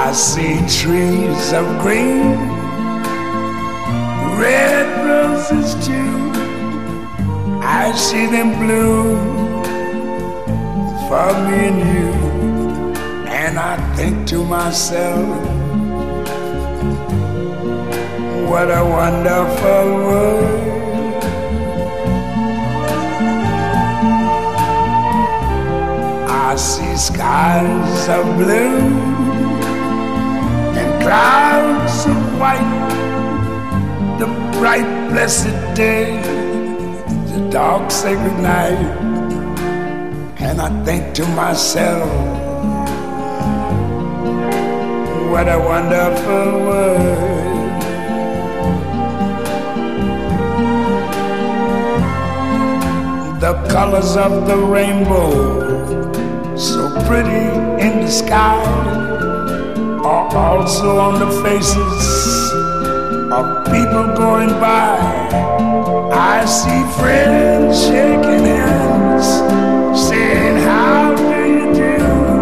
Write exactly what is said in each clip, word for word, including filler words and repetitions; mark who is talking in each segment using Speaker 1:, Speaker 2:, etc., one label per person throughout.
Speaker 1: I see trees of green, red roses too. I see them bloom for me and you. And I think to myself, what a wonderful world. I see skies of blue and clouds of white, the bright blessed day, the dark sacred night. And I think to myself, what a wonderful world. The colors of the rainbow, so pretty in the sky, are also on the faces of people going by. I see friends shaking hands, saying, how do you do?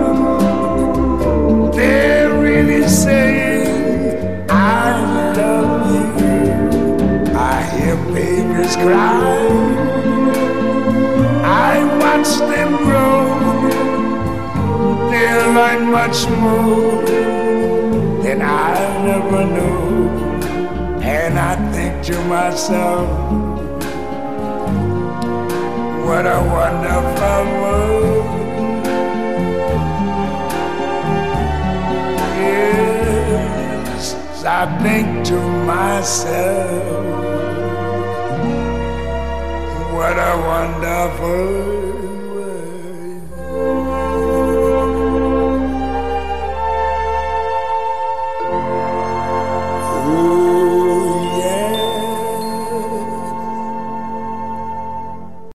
Speaker 1: They're really saying, I love you. I hear babies cry, I watch them grow. They'll learn much more than I never knew. And I think to myself, what a wonderful world. Yes, I think to myself, what a wonderful